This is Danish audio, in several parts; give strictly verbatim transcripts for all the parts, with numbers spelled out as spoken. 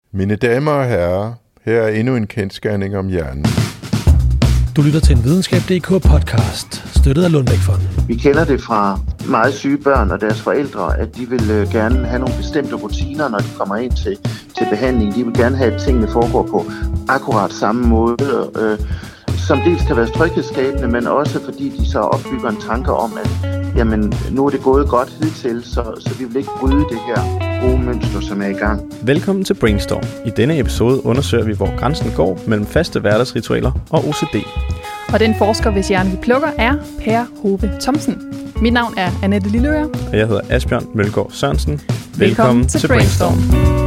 Mine damer og herrer, her er endnu en kendsgerning om hjernen. Du lytter til en videnskab punktum d k podcast, støttet af Lundbeck-fonden. Vi kender det fra meget syge børn og deres forældre, at de vil gerne have nogle bestemte rutiner, når de kommer ind til, til behandling. De vil gerne have, at tingene foregår på akkurat samme måde, øh, som dels kan være tryghedsskabende, men også fordi de så opbygger en tanke om, at jamen, nu er det gået godt hidtil, så, så vi vil ikke bryde det her gode mønster, som er i gang. Velkommen til Brainstorm. I denne episode undersøger vi, hvor grænsen går mellem faste hverdagsritualer og O C D. Og den forsker, hvis hjerne vi plukker, er Per Hove Thomsen. Mit navn er Annette Lilleøre. Og jeg hedder Asbjørn Mølgaard Sørensen. Velkommen, Velkommen til, til Brainstorm. Brainstorm.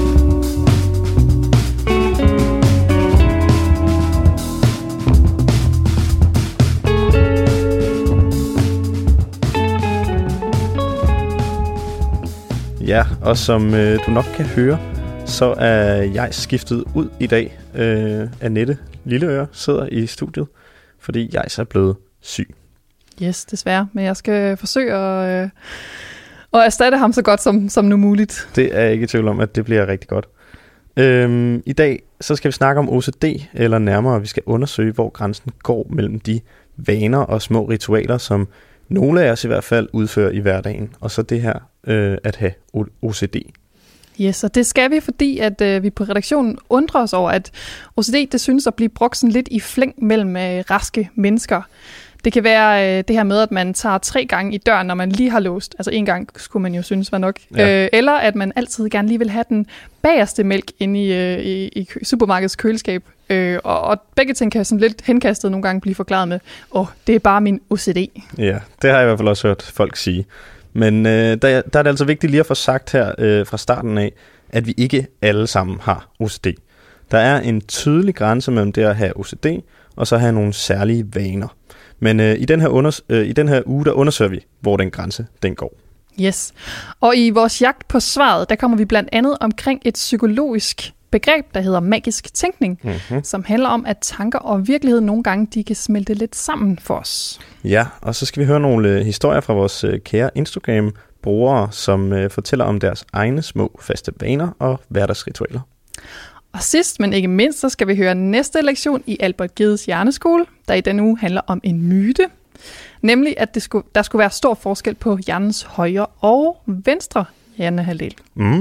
Ja, og som øh, du nok kan høre, så er jeg skiftet ud i dag. Øh, Annette Lilleøre sidder i studiet, fordi jeg er blevet syg. Yes, desværre. Men jeg skal forsøge at, øh, at erstatte ham så godt som, som nu muligt. Det er jeg ikke i tvivl om, at det bliver rigtig godt. Øhm, I dag så skal vi snakke om O C D, eller nærmere, vi skal undersøge, hvor grænsen går mellem de vaner og små ritualer, som nogle af os i hvert fald udfører i hverdagen, og så det her øh, at have O C D. Yes, og det skal vi, fordi at øh, vi på redaktionen undrer os over, at O C D det synes at blive brugt sådan lidt i flæng mellem øh, raske mennesker. Det kan være øh, det her med, at man tager tre gange i døren, når man lige har låst. Altså en gang skulle man jo synes var nok. Ja. Øh, eller at man altid gerne lige vil have den bagerste mælk inde i, øh, i, i supermarkedets køleskab. Øh, og, og begge ting kan sådan lidt henkastet nogle gange blive forklaret med, åh, oh, det er bare min O C D. Ja, det har jeg i hvert fald også hørt folk sige. Men øh, der, der er det altså vigtigt lige at få sagt her øh, fra starten af, at vi ikke alle sammen har O C D. Der er en tydelig grænse mellem det at have O C D, og så have nogle særlige vaner. Men øh, i, den her unders- øh, i den her uge, der undersøger vi, hvor den grænse den går. Yes. Og i vores jagt på svaret, der kommer vi blandt andet omkring et psykologisk begreb, der hedder magisk tænkning, mm-hmm. som handler om, at tanker og virkelighed nogle gange, de kan smelte lidt sammen for os. Ja, og så skal vi høre nogle øh, historier fra vores øh, kære Instagram-brugere, som øh, fortæller om deres egne små faste vaner og hverdagsritualer. Og sidst, men ikke mindst, så skal vi høre næste lektion i Albert Gedes hjerneskole, der i denne uge handler om en myte. Nemlig, at det skulle, der skulle være stor forskel på hjernens højre og venstre hjernehalvdel.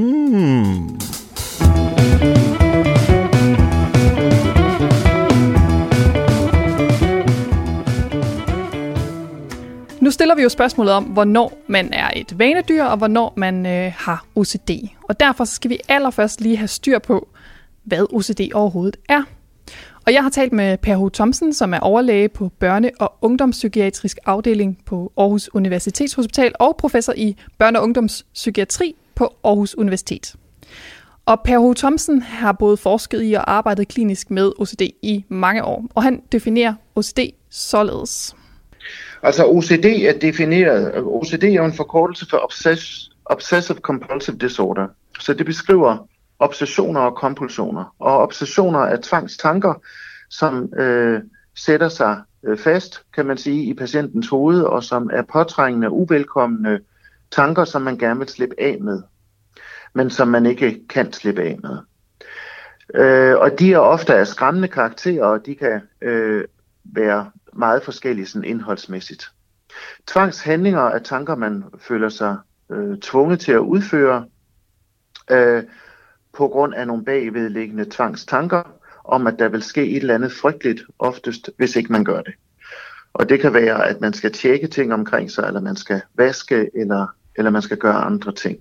Mm. Nu stiller vi jo spørgsmålet om, hvornår man er et vanedyr, og hvornår man øh, har O C D. Og derfor skal vi allerførst lige have styr på, hvad O C D overhovedet er. Og jeg har talt med Per Hove Thomsen, som er overlæge på børne- og ungdomspsykiatrisk afdeling på Aarhus Universitetshospital og professor i børne- og ungdomspsykiatri på Aarhus Universitet. Og Per Hove Thomsen har både forsket i og arbejdet klinisk med O C D i mange år, og han definerer O C D således. Altså O C D er defineret, O C D er en forkortelse for obsess, Obsessive Compulsive Disorder, så det beskriver obsessioner og kompulsioner. Og obsessioner er tvangstanker, som øh, sætter sig øh, fast, kan man sige, i patientens hoved, og som er påtrængende, uvelkomne tanker, som man gerne vil slippe af med, men som man ikke kan slippe af med. Øh, og de er ofte af skræmmende karakterer, og de kan øh, være meget forskellige sådan indholdsmæssigt. Tvangshandlinger er tanker, man føler sig øh, tvunget til at udføre, øh, på grund af nogle bagvedliggende tvangstanker om, at der vil ske et eller andet frygteligt, oftest, hvis ikke man gør det. Og det kan være, at man skal tjekke ting omkring sig, eller man skal vaske, eller, eller man skal gøre andre ting.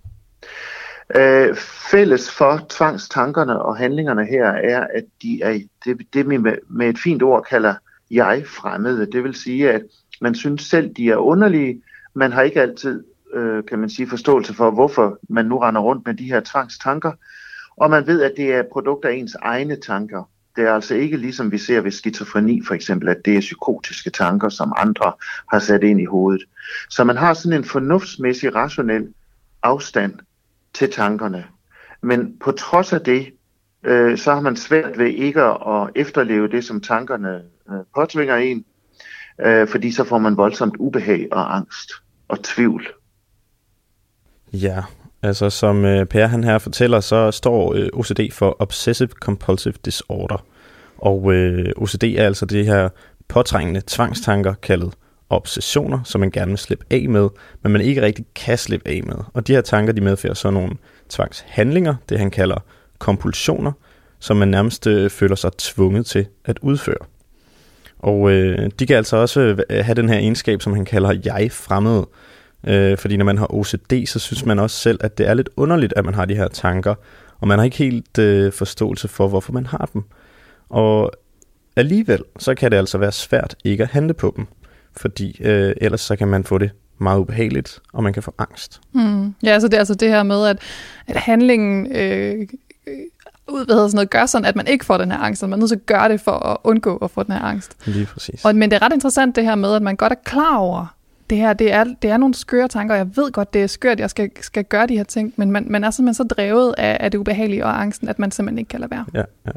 Øh, fælles for tvangstankerne og handlingerne her er, at de er det, det vi med, med et fint ord kalder jeg-fremmede. Det vil sige, at man synes selv, de er underlige. Man har ikke altid, øh, kan man sige, forståelse for, hvorfor man nu render rundt med de her tvangstanker. Og man ved, at det er produkt af ens egne tanker. Det er altså ikke ligesom vi ser ved skizofreni for eksempel, at det er psykotiske tanker, som andre har sat ind i hovedet. Så man har sådan en fornuftsmæssig, rationel afstand til tankerne. Men på trods af det, øh, så har man svært ved ikke at efterleve det, som tankerne øh, påtvinger en, øh, fordi så får man voldsomt ubehag og angst og tvivl. Ja, Altså som øh, Per han her fortæller, så står øh, O C D for Obsessive Compulsive Disorder. Og øh, O C D er altså det her påtrængende tvangstanker kaldet obsessioner, som man gerne vil slippe af med, men man ikke rigtig kan slippe af med. Og de her tanker, de medfører så nogle tvangshandlinger, det han kalder kompulsioner, som man nærmest øh, føler sig tvunget til at udføre. Og øh, de kan altså også øh, have den her egenskab, som han kalder jeg-fremmede. Øh, fordi når man har O C D, så synes man også selv, at det er lidt underligt, at man har de her tanker, og man har ikke helt øh, forståelse for, hvorfor man har dem. Og alligevel, så kan det altså være svært ikke at handle på dem, fordi øh, ellers så kan man få det meget ubehageligt, og man kan få angst. Mm. Ja, så det er altså det her med, at, at handlingen øh, ud, hvad hedder sådan noget, gør sådan, at man ikke får den her angst, og man er nødt til at gøre det for at undgå at få den her angst. Lige præcis. Og, men det er ret interessant det her med, at man godt er klar over, det her, det er, det er nogle skøre tanker, og jeg ved godt, det er skørt, jeg skal, skal gøre de her ting, men man, man er simpelthen så drevet af, af det ubehagelige og angsten, at man simpelthen ikke kan lade være. Ja, ja.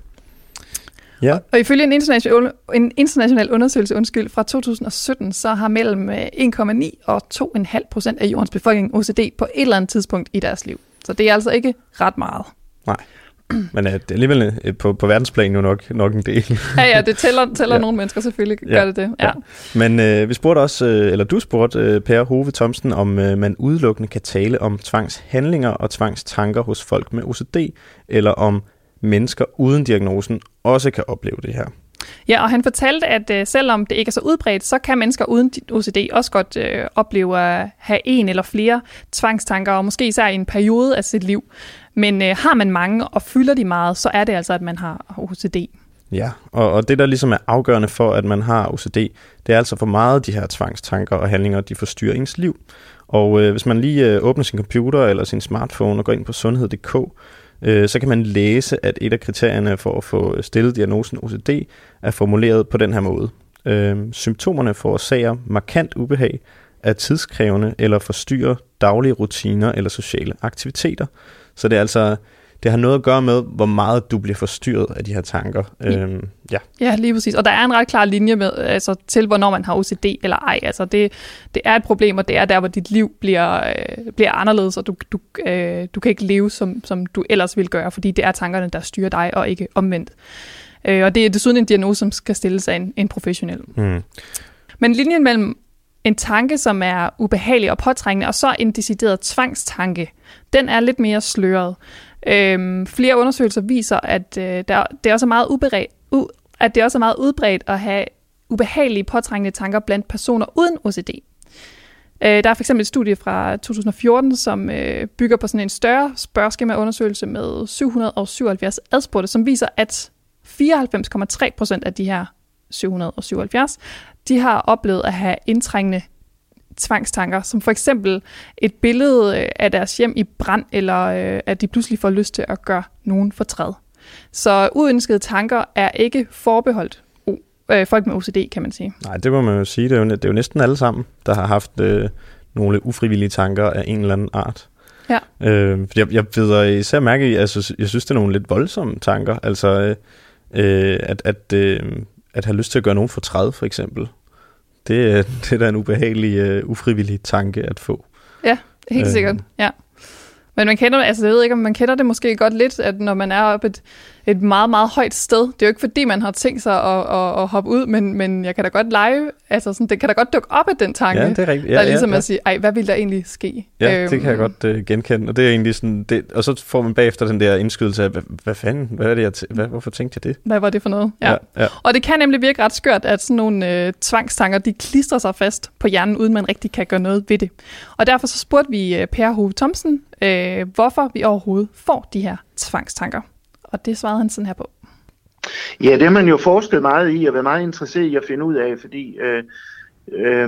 Ja. Og, og ifølge en international, en international undersøgelse undskyld, fra to tusind og sytten, så har mellem en komma ni og to komma fem procent af jordens befolkning O C D på et eller andet tidspunkt i deres liv. Så det er altså ikke ret meget. Nej, men det er alligevel på, på verdensplan jo nok, nok en del. Ja, ja, det tæller, tæller ja. nogle mennesker selvfølgelig, ja. gør det det. Ja. Ja. Men øh, vi spurgte også, øh, eller du spurgte øh, Per Hove Thomsen, om øh, man udelukkende kan tale om tvangshandlinger og tvangstanker hos folk med O C D, eller om mennesker uden diagnosen også kan opleve det her. Ja, og han fortalte, at øh, selvom det ikke er så udbredt, så kan mennesker uden O C D også godt øh, opleve at have en eller flere tvangstanker, og måske især i en periode af sit liv. Men øh, har man mange, og fylder de meget, så er det altså, at man har O C D. Ja, og, og det der ligesom er afgørende for, at man har O C D, det er altså for meget af de her tvangstanker og handlinger, de forstyrrer ens liv. Og øh, hvis man lige øh, åbner sin computer eller sin smartphone og går ind på sundhed punktum d k, så kan man læse, at et af kriterierne for at få stillet diagnosen O C D er formuleret på den her måde. Symptomerne forårsager markant ubehag, er tidskrævende eller forstyrrer daglige rutiner eller sociale aktiviteter. Så det er altså det har noget at gøre med, hvor meget du bliver forstyrret af de her tanker. Ja, øhm, ja. ja lige præcis. Og der er en ret klar linje med, altså, til, hvornår man har O C D eller ej. Altså, det, det er et problem, og det er der, hvor dit liv bliver, øh, bliver anderledes, og du, du, øh, du kan ikke leve, som, som du ellers ville gøre, fordi det er tankerne, der styrer dig, og ikke omvendt. Øh, og det er desuden en diagnose, som skal stilles af en, en professionel. Mm. Men linjen mellem en tanke, som er ubehagelig og påtrængende, og så en decideret tvangstanke, den er lidt mere sløret. Øhm, flere undersøgelser viser, at, øh, der, det også er meget ubere, u, at det også er meget udbredt at have ubehagelige, påtrængende tanker blandt personer uden O C D. Øh, der er for eksempel et studie fra to tusind og fjorten, som øh, bygger på sådan en større spørgeskemaundersøgelse med syv hundrede og syvoghalvfjerds adspurgte, som viser, at fireoghalvfems komma tre procent af de her syv hundrede og syvoghalvfjerds, de har oplevet at have indtrængende tvangstanker, som for eksempel et billede af deres hjem i brand, eller øh, at de pludselig får lyst til at gøre nogen fortræd. Så uønskede tanker er ikke forbeholdt øh, folk med O C D, kan man sige. Nej, det må man jo sige. Det er jo, det er jo næsten alle sammen, der har haft øh, nogle ufrivillige tanker af en eller anden art. Ja. Øh, jeg, jeg ved især mærke, altså, jeg synes, det er nogle lidt voldsomme tanker. Altså, øh, at, at, øh, at have lyst til at gøre nogen fortræd, for eksempel. Det, det er da en ubehagelig, uh, ufrivillig tanke at få. Ja, helt sikkert, ja. Men man kender, altså jeg ved ikke, om man kender det måske godt lidt, at når man er oppe et, et meget, meget højt sted, det er jo ikke fordi, man har tænkt sig at, at, at hoppe ud, men, men jeg kan da godt lege, altså sådan, det kan da godt dukke op af den tanke, ja, det er rigtigt. Ja, der ligesom ja, ja. at sige, ej, hvad vil der egentlig ske? Ja, øhm, det kan jeg godt uh, genkende, og det er egentlig sådan, det, og så får man bagefter den der indskydelse af, hvad, hvad fanden, hvad er det, jeg t- hvad, hvorfor tænkte jeg det? Hvad var det for noget? Ja. Ja, ja. Og det kan nemlig virke ret skørt, at sådan nogle øh, tvangstanker, de klistrer sig fast på hjernen, uden man rigtig kan gøre noget ved det. Og derfor så spurgte vi øh, Per Hove Thomsen, øh, hvorfor vi overhovedet får de her tvangstanker. Og det svarede han sådan her på. Ja, det har man jo forsket meget i, og været meget interesseret i at finde ud af, fordi øh, øh,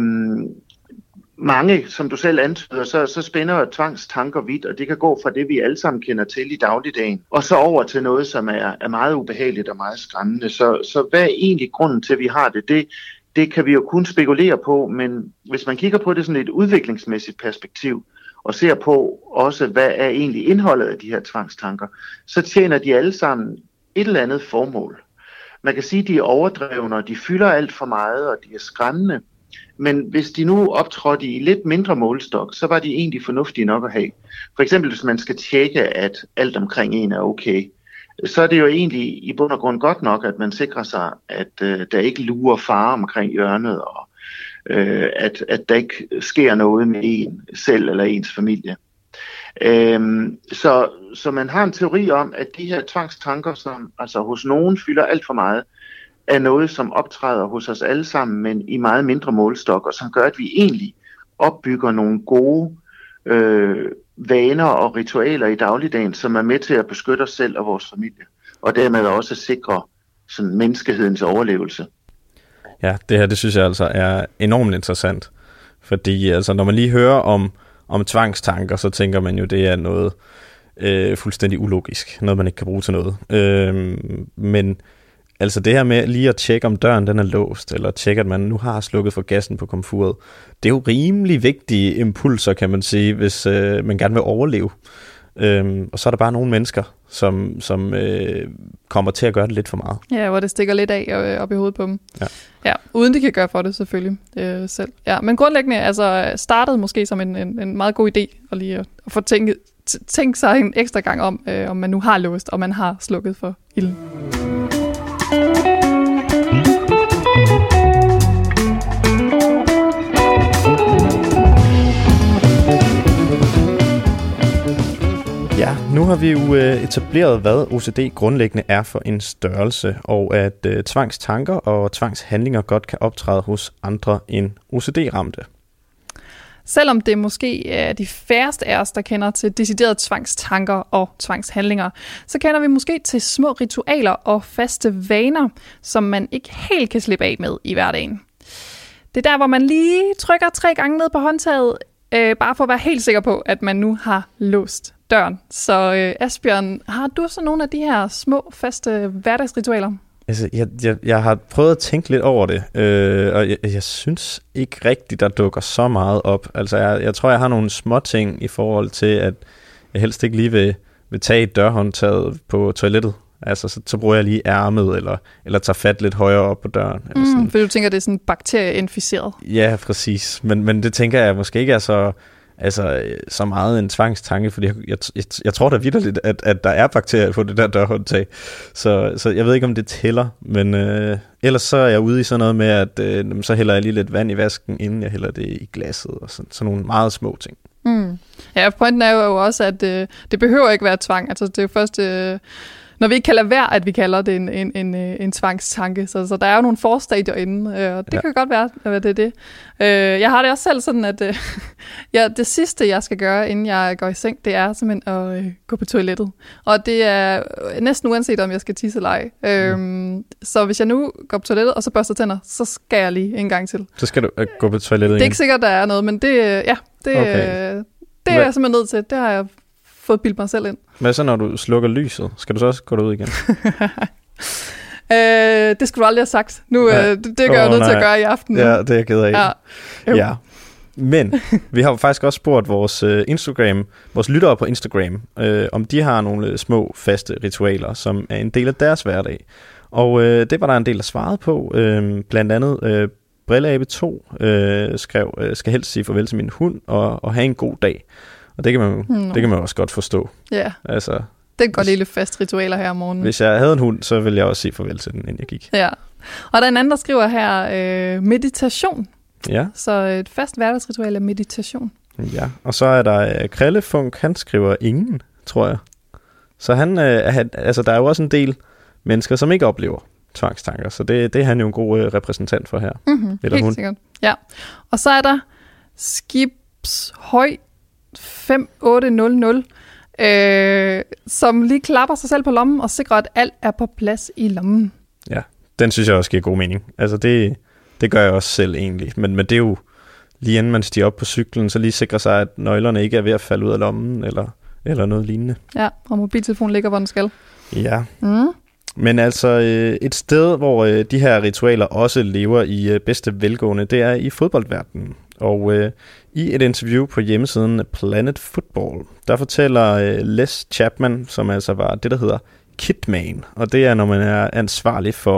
mange, som du selv antyder, så, så spænder tvangstanker vidt, og det kan gå fra det, vi alle sammen kender til i dagligdagen, og så over til noget, som er, er meget ubehageligt og meget skræmmende. Så, så hvad er egentlig grunden til, at vi har det? det? Det kan vi jo kun spekulere på, men hvis man kigger på det sådan et udviklingsmæssigt perspektiv, og ser på også, hvad er egentlig indholdet af de her tvangstanker, så tjener de alle sammen et eller andet formål. Man kan sige, at de er overdrevne, og de fylder alt for meget, og de er skræmmende. Men hvis de nu optrådte i lidt mindre målestok, så var de egentlig fornuftige nok at have. For eksempel hvis man skal tjekke, at alt omkring en er okay, så er det jo egentlig i bund og grund godt nok, at man sikrer sig, at øh, der ikke lurer fare omkring hjørnet, og øh, at, at der ikke sker noget med en selv eller ens familie. Øhm, så, så man har en teori om, at de her tvangstanker, som altså hos nogen fylder alt for meget, er noget, som optræder hos os alle sammen, men i meget mindre målestok, og som gør, at vi egentlig opbygger nogle gode øh, vaner og ritualer i dagligdagen, som er med til at beskytte os selv og vores familie, og dermed også sikre sådan, menneskehedens overlevelse. Ja, det her, det synes jeg altså er enormt interessant, fordi altså, når man lige hører om, om tvangstanker, så tænker man jo, det er noget øh, fuldstændig ulogisk, noget man ikke kan bruge til noget. Øh, men altså det her med lige at tjekke, om døren den er låst, eller tjekke, at man nu har slukket for gassen på komfuret, det er jo rimelig vigtige impulser, kan man sige, hvis øh, man gerne vil overleve. Øhm, og så er der bare nogle mennesker, som, som øh, kommer til at gøre det lidt for meget. Ja, hvor det stikker lidt af øh, op i hovedet på dem. Ja. Ja, uden de kan gøre for det selvfølgelig øh, selv. Ja, men grundlæggende altså startede måske som en, en, en meget god idé at lige at, at få tænkt tænke sig en ekstra gang om, øh, om man nu har låst, og man har slukket for ilden. Ja, nu har vi jo etableret, hvad O C D grundlæggende er for en størrelse, og at øh, tvangstanker og tvangshandlinger godt kan optræde hos andre end O C D-ramte. Selvom det måske er de færreste af os, der kender til deciderede tvangstanker og tvangshandlinger, så kender vi måske til små ritualer og faste vaner, som man ikke helt kan slippe af med i hverdagen. Det er der, hvor man lige trykker tre gange ned på håndtaget, øh, bare for at være helt sikker på, at man nu har låst døren. Så øh, Asbjørn, har du så nogle af de her små, faste hverdagsritualer? Altså, jeg, jeg, jeg har prøvet at tænke lidt over det, øh, og jeg, jeg synes ikke rigtigt, der dukker så meget op. Altså, jeg, jeg tror, jeg har nogle små ting i forhold til, at jeg helst ikke lige vil, vil tage dørhåndtaget på toilettet. Altså, så, så bruger jeg lige ærmet, eller, eller tager fat lidt højere op på døren. Eller Mm, sådan. for du tænker, det er sådan bakterieinficeret? Ja, præcis. Men, men det tænker jeg måske ikke er så... Altså, så meget en tvangstanke, fordi jeg, jeg, jeg, jeg tror da vitterligt, at, at der er bakterier på det der dørhåndtag. Så, så jeg ved ikke, om det tæller, men øh, ellers så er jeg ude i sådan noget med, at øh, så hælder jeg lige lidt vand i vasken, inden jeg hælder det i glasset, og sådan, sådan nogle meget små ting. Mm. Ja, pointen er jo også, at øh, det behøver ikke være tvang. Altså, det er jo først... Øh Når vi ikke kan lade være, at vi kalder det en, en, en, en tvangstanke. Så, så der er jo nogle forstadier inde, øh, og det ja. kan godt være, at det er det. Øh, jeg har det også selv sådan, at øh, ja, det sidste, jeg skal gøre, inden jeg går i seng, det er simpelthen at øh, gå på toilettet. Og det er næsten uanset, om jeg skal tisse eller ej. Øh, mm. Så hvis jeg nu går på toilettet, og så børster tænder, så skal jeg lige en gang til. Så skal du øh, gå på toilettet igen? Det er ikke sikkert, der er noget, men det, ja, det, okay. øh, det er jeg simpelthen nødt til. Det har jeg fået bildt mig selv ind. Men så når du slukker lyset, skal du så også gå derud igen? øh, det skulle du aldrig have sagt. Nu, øh, det, det gør oh, jeg nødt nej. til at gøre i aften. Ja, det er jeg ked af. Ja. ja. Men vi har jo faktisk også spurgt vores uh, Instagram, vores lyttere på Instagram, uh, om de har nogle små faste ritualer, som er en del af deres hverdag. Og uh, det var der en del, der svarede på. Uh, blandt andet uh, Brilleabe to uh, skrev, uh, skal helst sige farvel til min hund og, og have en god dag. Og det kan man, no. det kan man også godt forstå. Ja, yeah. altså, det er godt lille fast ritualer her om morgenen. Hvis jeg havde en hund, så ville jeg også sige farvel til den, inden jeg gik. Ja, og der er en anden, der skriver her, øh, meditation. Ja. Så et fast hverdagsritual er meditation. Ja, og så er der uh, Krellefunk, han skriver ingen, tror jeg. Så han, uh, han, altså der er jo også en del mennesker, som ikke oplever tvangstanker, så det, det er han jo en god uh, repræsentant for her. Mm-hmm, Eller helt hun. sikkert, ja. Og så er der Skibshøj fem otte nul nul, øh, som lige klapper sig selv på lommen og sikrer, at alt er på plads i lommen. Ja, den synes jeg også giver god mening. Altså det, det gør jeg også selv egentlig, men, men det er jo lige inden man stiger op på cyklen, så lige sikrer sig, at nøglerne ikke er ved at falde ud af lommen, eller, eller noget lignende. Ja, og mobiltelefonen ligger, hvor den skal. Ja, mm. men altså et sted, hvor de her ritualer også lever i bedste velgående, det er i fodboldverdenen. Og øh, i et interview på hjemmesiden Planet Football, der fortæller øh, Les Chapman, som altså var det, der hedder Kitman. Og det er, når man er ansvarlig for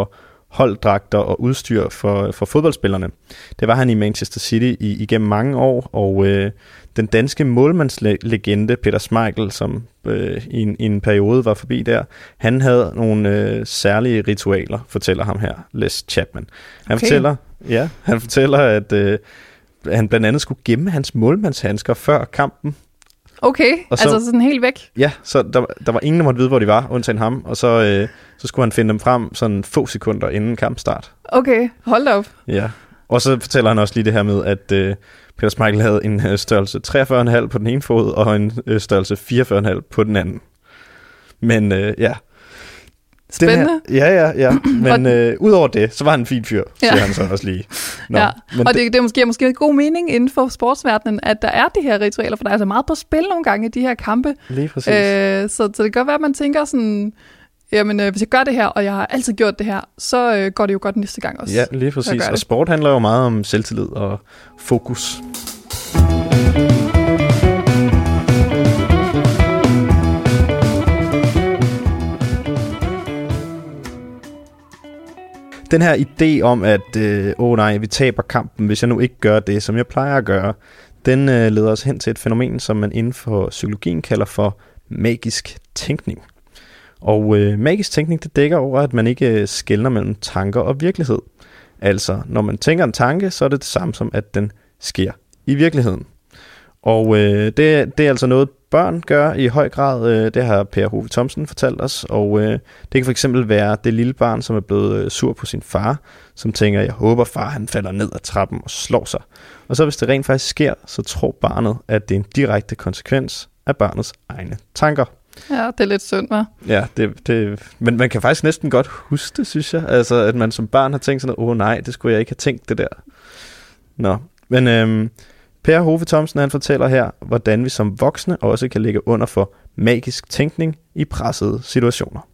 holddragter og udstyr for, for fodboldspillerne. Det var han i Manchester City i, igennem mange år, og øh, den danske målmandslegende Peter Schmeichel, som øh, i, en, i en periode var forbi der, han havde nogle øh, særlige ritualer, fortæller ham her, Les Chapman. Han okay. fortæller, ja, han fortæller, at øh, han blandt andet skulle gemme hans målmandshandsker før kampen. Okay, og så, altså sådan helt væk? Ja, så der, der var ingen, der måtte vide, hvor de var, undtagen ham, og så, øh, så skulle han finde dem frem sådan få sekunder inden kampstart. Okay, hold da op. Ja, og så fortæller han også lige det her med, at øh, Peter Schmeichel havde en øh, størrelse treogfyrre komma fem på den ene fod, og en øh, størrelse fireogfyrre komma fem på den anden. Men øh, ja. Spændende. Her, ja, ja, ja. Men øh, udover det, så var han en fin fyr, siger ja. han så også lige. Nå, ja. Og det, det måske, måske en god mening inden for sportsverdenen, at der er de her ritualer, for der er altså meget på spil nogle gange i de her kampe. Lige præcis. Øh, så, så det kan godt være, at man tænker sådan, jamen øh, hvis jeg gør det her, og jeg har altid gjort det her, så øh, går det jo godt næste gang også. Ja, lige præcis. Og sport handler jo meget om selvtillid og fokus. Den her idé om, at øh, åh nej, vi taber kampen, hvis jeg nu ikke gør det, som jeg plejer at gøre, den øh, leder os hen til et fænomen, som man inden for psykologien kalder for magisk tænkning. Og øh, magisk tænkning, det dækker over, at man ikke skelner mellem tanker og virkelighed. Altså, når man tænker en tanke, så er det det samme som, at den sker i virkeligheden. Og øh, det, det er altså noget, børn gør i høj grad. Øh, det har Per Hove Thomsen fortalt os. Og øh, det kan for eksempel være det lille barn, som er blevet øh, sur på sin far, som tænker, jeg håber far, han falder ned ad trappen og slår sig. Og så hvis det rent faktisk sker, så tror barnet, at det er en direkte konsekvens af barnets egne tanker. Ja, det er lidt synd, hva'? Ja, det, det, men man kan faktisk næsten godt huske det, synes jeg. Altså, at man som barn har tænkt sådan, åh oh, nej, det skulle jeg ikke have tænkt, det der. Nå, men øhm, Per Hove Thomsen, han fortæller her, hvordan vi som voksne også kan ligge under for magisk tænkning i pressede situationer.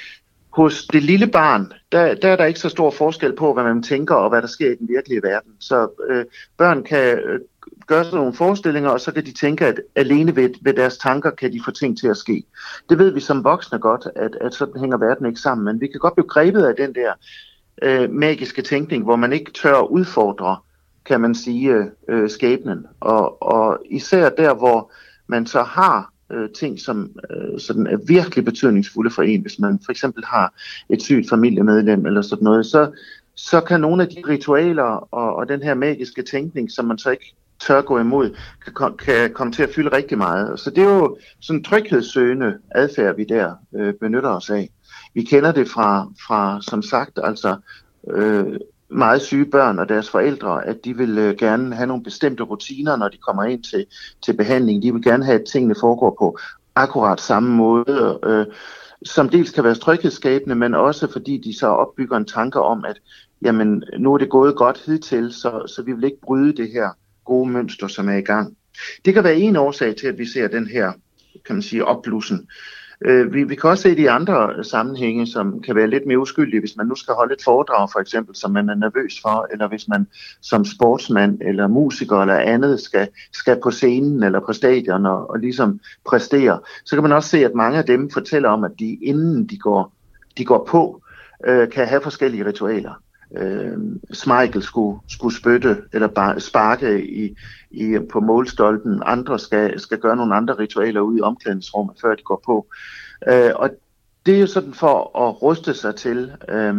Hos det lille barn, der, der er der ikke så stor forskel på, hvad man tænker og hvad der sker i den virkelige verden. Så øh, børn kan øh, gøre sådan nogle forestillinger, og så kan de tænke, at alene ved, ved deres tanker kan de få ting til at ske. Det ved vi som voksne godt, at, at sådan hænger verden ikke sammen. Men vi kan godt blive grebet af den der øh, magiske tænkning, hvor man ikke tør udfordre, kan man sige, øh, skæbnen. Og, og især der, hvor man så har øh, ting, som øh, sådan er virkelig betydningsfulde for en, hvis man for eksempel har et sygt familiemedlem eller sådan noget, så, så kan nogle af de ritualer og, og den her magiske tænkning, som man så ikke tør gå imod, kan, kan komme til at fylde rigtig meget. Så det er jo sådan en tryghedssøgende adfærd, vi der øh, benytter os af. Vi kender det fra, fra som sagt, altså øh, meget syge børn og deres forældre, at de vil øh, gerne have nogle bestemte rutiner, når de kommer ind til, til behandling. De vil gerne have, at tingene foregår på akkurat samme måde, øh, som dels kan være tryghedsskabende, men også fordi de så opbygger en tanke om, at jamen, nu er det gået godt hidtil, så, så vi vil ikke bryde det her gode mønster, som er i gang. Det kan være en årsag til, at vi ser den her, kan man sige, opblussen. Øh, vi, vi kan også se det i andre sammenhænge, som kan være lidt mere uskyldige, hvis man nu skal holde et foredrag, for eksempel, som man er nervøs for, eller hvis man som sportsmand eller musiker eller andet skal, skal på scenen eller på stadion og, og ligesom præstere. Så kan man også se, at mange af dem fortæller om, at de inden de går, de går på, øh, kan have forskellige ritualer. Øh, Schmeichel skulle, skulle spytte eller bare sparke i, i, på målstolpen. Andre skal, skal gøre nogle andre ritualer ude i omklædningsrummet, før de går på. Øh, og det er jo sådan for at ruste sig til øh,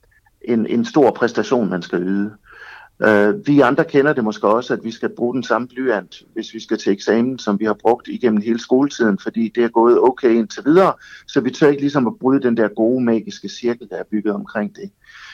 en, en stor præstation, man skal yde. Øh, vi andre kender det måske også, at vi skal bruge den samme blyant, hvis vi skal til eksamen, som vi har brugt igennem hele skoletiden, fordi det er gået okay indtil videre, så vi tør ikke ligesom at bryde den der gode, magiske cirkel, der er bygget omkring det.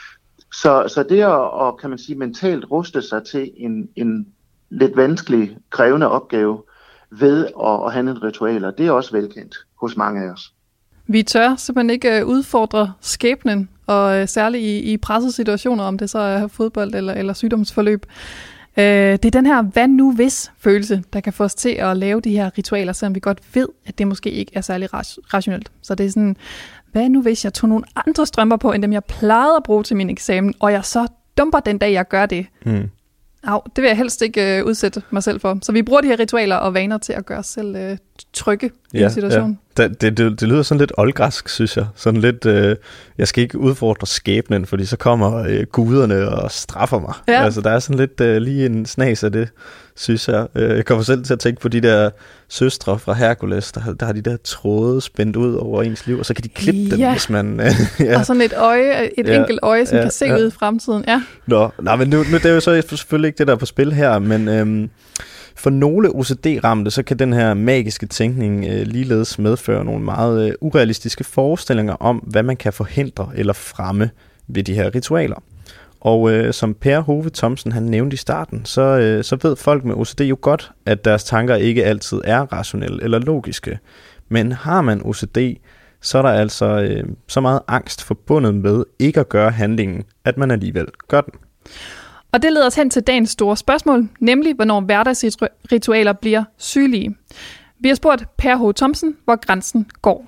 Så, så det at, at, kan man sige, mentalt ruste sig til en, en lidt vanskelig, krævende opgave ved at, at have en ritualer, det er også velkendt hos mange af os. Vi tør simpelthen ikke udfordre skæbnen, og særligt i, i pressede situationer, om det så er fodbold eller, eller sygdomsforløb. Det er den her hvad nu hvis følelse, der kan få os til at lave de her ritualer, selvom vi godt ved, at det måske ikke er særlig rationelt. Så det er sådan, hvad nu hvis jeg tog nogle andre strømper på, end dem jeg plejede at bruge til min eksamen, og jeg så dumper den dag, jeg gør det. Mm. Au, det vil jeg helst ikke øh, udsætte mig selv for. Så vi bruger de her ritualer og vaner til at gøre os selv øh, trygge i ja, en situation. Ja. Det, det, det, det lyder sådan lidt oldgræsk, synes jeg. Sådan lidt, øh, jeg skal ikke udfordre skæbnen, fordi så kommer øh, guderne og straffer mig. Ja. Altså, der er sådan lidt øh, lige en snas af det, synes jeg. Øh, jeg kommer selv til at tænke på de der søstre fra Hercules, der, der har de der tråde spændt ud over ens liv, og så kan de klippe ja. dem, hvis man... Øh, ja. Og sådan et øje, et ja, enkelt øje, som ja, kan se ja. ud i fremtiden. Ja. Nå, nej, men nu, nu det er jo så selvfølgelig ikke det, der er på spil her, men øhm, for nogle O C D-ramte, så kan den her magiske tænkning øh, ligeledes medføre nogle meget øh, urealistiske forestillinger om, hvad man kan forhindre eller fremme ved de her ritualer. Og øh, som Per Hove Thomsen han nævnte i starten, så, øh, så ved folk med O C D jo godt, at deres tanker ikke altid er rationelle eller logiske. Men har man O C D, så er der altså øh, så meget angst forbundet med ikke at gøre handlingen, at man alligevel gør den. Og det leder os hen til dagens store spørgsmål, nemlig hvornår hverdagsritualer bliver sygelige. Vi har spurgt Per Hove Thomsen, hvor grænsen går.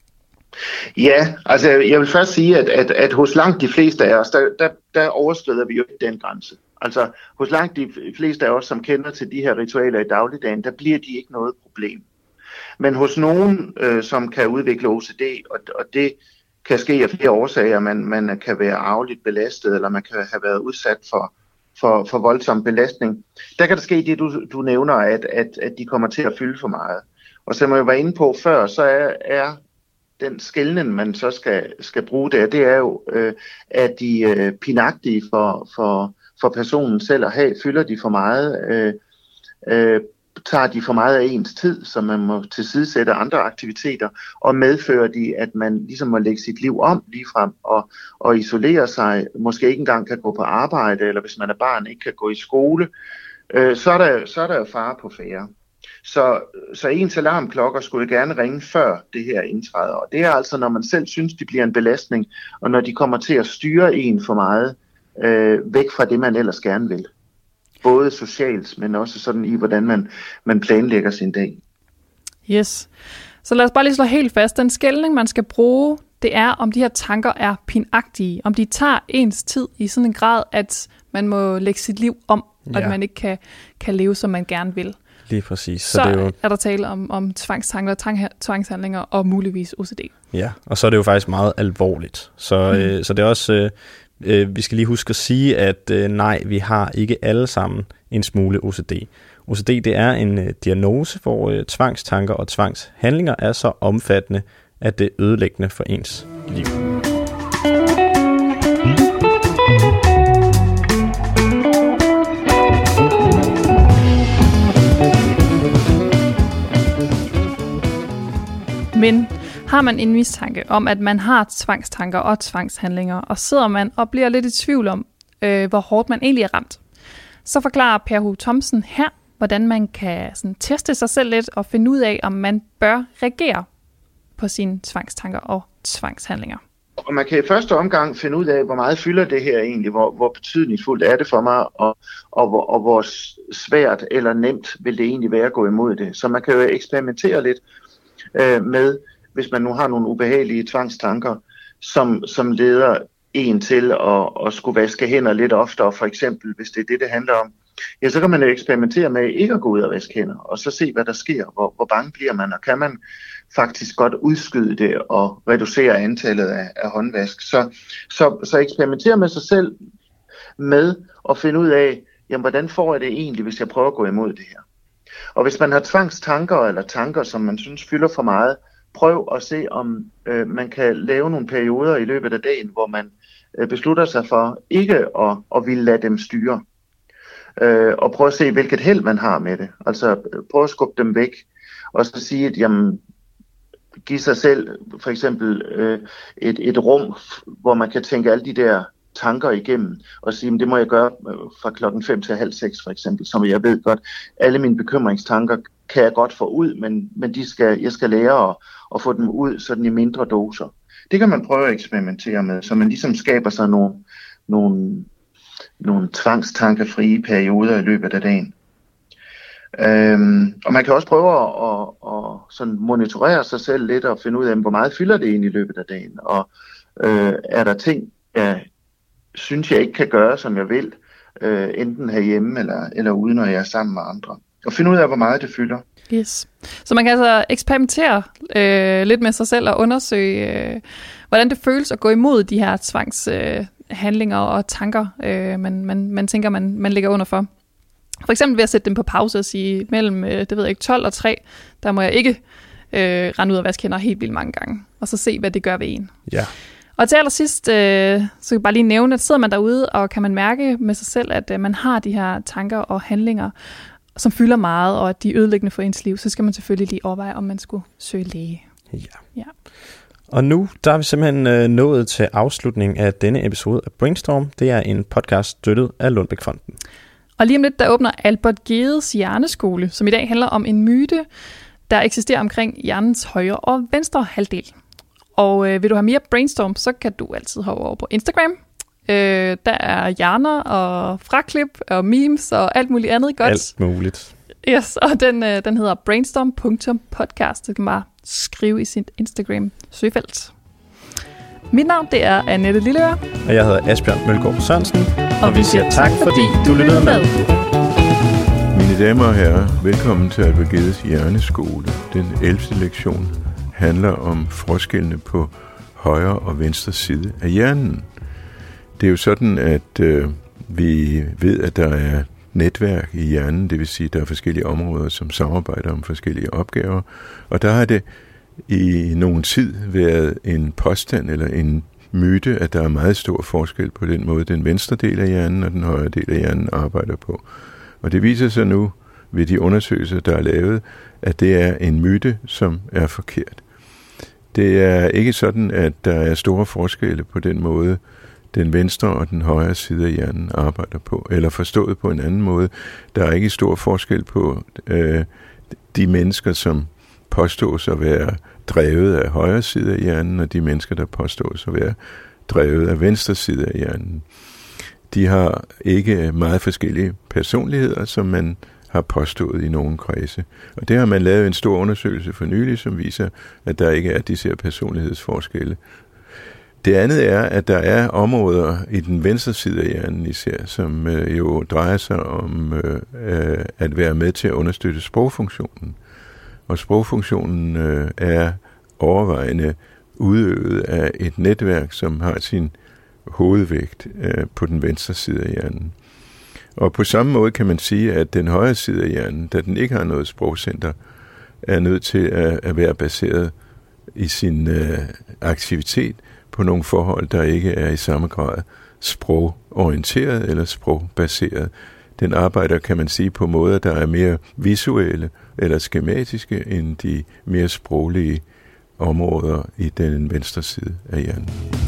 Ja, altså jeg vil først sige, at, at, at hos langt de fleste af os, der, der, der overskrider vi jo den grænse. Altså hos langt de fleste af os, som kender til de her ritualer i dagligdagen, der bliver de ikke noget problem. Men hos nogen, øh, som kan udvikle O C D, og, og det kan ske af flere årsager, man, man kan være arveligt belastet, eller man kan have været udsat for, for, for voldsom belastning, der kan der ske det, du, du nævner, at, at, at de kommer til at fylde for meget. Og som jeg var inde på før, så er, er den skelnen, man så skal, skal bruge der, det er jo, øh, at de øh, pinagtige for, for, for personen selv at have, fylder de for meget, øh, øh, tager de for meget af ens tid, så man må tilsidesætte andre aktiviteter, og medfører de, at man ligesom må lægge sit liv om ligefrem og, og isolere sig, måske ikke engang kan gå på arbejde, eller hvis man er barn, ikke kan gå i skole, øh, så, er der, så er der jo fare på færre. Så, så ens alarmklokker skulle gerne ringe før det her indtræder, og det er altså, når man selv synes, de bliver en belastning, og når de kommer til at styre en for meget øh, væk fra det, man ellers gerne vil. Både socialt, men også sådan i, hvordan man, man planlægger sin dag. Yes. Så lad os bare lige slå helt fast. Den skelning, man skal bruge, det er, om de her tanker er pinagtige. Om de tager ens tid i sådan en grad, at man må lægge sit liv om, og ja. at man ikke kan, kan leve, som man gerne vil. Lige præcis. Så, så det er, jo... er der tale om, om tvangstanker, tvangshandlinger og muligvis O C D. Ja, og så er det jo faktisk meget alvorligt. Så, mm. øh, så det er også... Øh, øh, vi skal lige huske at sige, at øh, nej, vi har ikke alle sammen en smule O C D. O C D det er en øh, diagnose, hvor øh, tvangstanker og tvangshandlinger er så omfattende, at det er ødelæggende for ens liv. Men har man en mistanke om, at man har tvangstanker og tvangshandlinger, og sidder man og bliver lidt i tvivl om, øh, hvor hårdt man egentlig er ramt, så forklarer Per Hove Thomsen her, hvordan man kan sådan, teste sig selv lidt og finde ud af, om man bør reagere på sine tvangstanker og tvangshandlinger. Og man kan i første omgang finde ud af, hvor meget fylder det her egentlig, hvor, hvor betydningsfuldt er det for mig, og, og, hvor, og hvor svært eller nemt vil det egentlig være at gå imod det. Så man kan jo eksperimentere lidt øh, med, hvis man nu har nogle ubehagelige tvangstanker, som, som leder en til at, at skulle vaske hænder lidt oftere, for eksempel, hvis det er det, det handler om. Ja, så kan man jo eksperimentere med ikke at gå ud og vaske hænder, og så se, hvad der sker. Hvor, hvor bange bliver man, og kan man faktisk godt udskyde det og reducere antallet af, af håndvask. Så, så, så eksperimentere med sig selv med at finde ud af, jamen, hvordan får jeg det egentlig, hvis jeg prøver at gå imod det her. Og hvis man har tvangstanker eller tanker, som man synes fylder for meget, prøv at se, om øh, man kan lave nogle perioder i løbet af dagen, hvor man øh, beslutter sig for ikke at, at ville lade dem styre. Øh, og prøv at se, hvilket held man har med det. Altså prøv at skubbe dem væk, og så sige, at jamen, give sig selv for eksempel øh, et, et rum, hvor man kan tænke alle de der tanker igennem, og sige, det må jeg gøre fra klokken fem til halv seks for eksempel, som jeg ved godt, alle mine bekymringstanker kan jeg godt få ud, men, men de skal, jeg skal lære at, at få dem ud sådan i mindre doser. Det kan man prøve at eksperimentere med, så man ligesom skaber sig nogle, nogle, nogle tvangstankefrie perioder i løbet af dagen. Øhm, og man kan også prøve at, at, at sådan monitorere sig selv lidt og finde ud af, hvor meget fylder det egentlig i løbet af dagen, og øh, er der ting, jeg synes, jeg ikke kan gøre, som jeg vil, øh, enten herhjemme eller, eller ude, når jeg er sammen med andre. Og finde ud af, hvor meget det fylder. Yes. Så man kan altså eksperimentere øh, lidt med sig selv og undersøge, øh, hvordan det føles at gå imod de her tvangshandlinger øh, og tanker, øh, man, man, man tænker, man, man ligger under for. For eksempel ved at sætte dem på pause og sige, mellem øh, det ved jeg ikke, tolv og tre, der må jeg ikke øh, rende ud og vaske hænder helt vildt mange gange. Og så se, hvad det gør ved en. Ja. Og til allersidst, øh, så kan jeg bare lige nævne, at sidder man derude, og kan man mærke med sig selv, at øh, man har de her tanker og handlinger, som fylder meget, og at de er ødelæggende for ens liv, så skal man selvfølgelig lige overveje, om man skulle søge læge. Ja. Ja. Og nu der er vi simpelthen øh, nået til afslutningen af denne episode af Brainstorm. Det er en podcast støttet af Lundbeck-fonden. Og lige om lidt, der åbner Albert Gedes hjerneskole, som i dag handler om en myte, der eksisterer omkring hjernens højre og venstre halvdel. Og øh, vil du have mere Brainstorm, så kan du altid hoppe over på Instagram. Øh, der er hjerner og fraklip og memes og alt muligt andet godt. Alt muligt. Yes, og den, øh, den hedder brainstorm punktum podcast. Det kan man bare skrive i sit Instagram-søgefelt. Mit navn, det er Annette Lilleøre. Og jeg hedder Asbjørn Mølgaard Sørensen. Og, og vi siger tak, fordi du lyttede med. Mine damer og herrer, velkommen til Albert Gedes hjerneskole. Den ellevte lektion handler om forskellene på højre og venstre side af hjernen. Det er jo sådan, at øh, vi ved, at der er netværk i hjernen, det vil sige, at der er forskellige områder, som samarbejder om forskellige opgaver. Og der har det i nogen tid været en påstand eller en myte, at der er meget stor forskel på den måde, den venstre del af hjernen og den højre del af hjernen arbejder på. Og det viser sig nu ved de undersøgelser, der er lavet, at det er en myte, som er forkert. Det er ikke sådan, at der er store forskelle på den måde, den venstre og den højre side af hjernen arbejder på, eller forstået på en anden måde. Der er ikke stor forskel på øh, de mennesker, som påstås at være drevet af højre side af hjernen, og de mennesker, der påstås at være drevet af venstre side af hjernen. De har ikke meget forskellige personligheder, som man har påstået i nogle kredse. Og det har man lavet en stor undersøgelse for nylig, som viser, at der ikke er disse her personlighedsforskelle. Det andet er, at der er områder i den venstre side af hjernen især, som øh, jo drejer sig om øh, at være med til at understøtte sprogfunktionen. Og sprogfunktionen øh, er overvejende udøvet af et netværk, som har sin hovedvægt øh, på den venstre side af hjernen. Og på samme måde kan man sige, at den højre side af hjernen, da den ikke har noget sprogcenter, er nødt til at, at være baseret i sin øh, aktivitet på nogle forhold, der ikke er i samme grad sprogorienteret eller sprogbaseret. Den arbejder, kan man sige, på måder, der er mere visuelle eller skematiske end de mere sproglige områder i den venstre side af hjernen.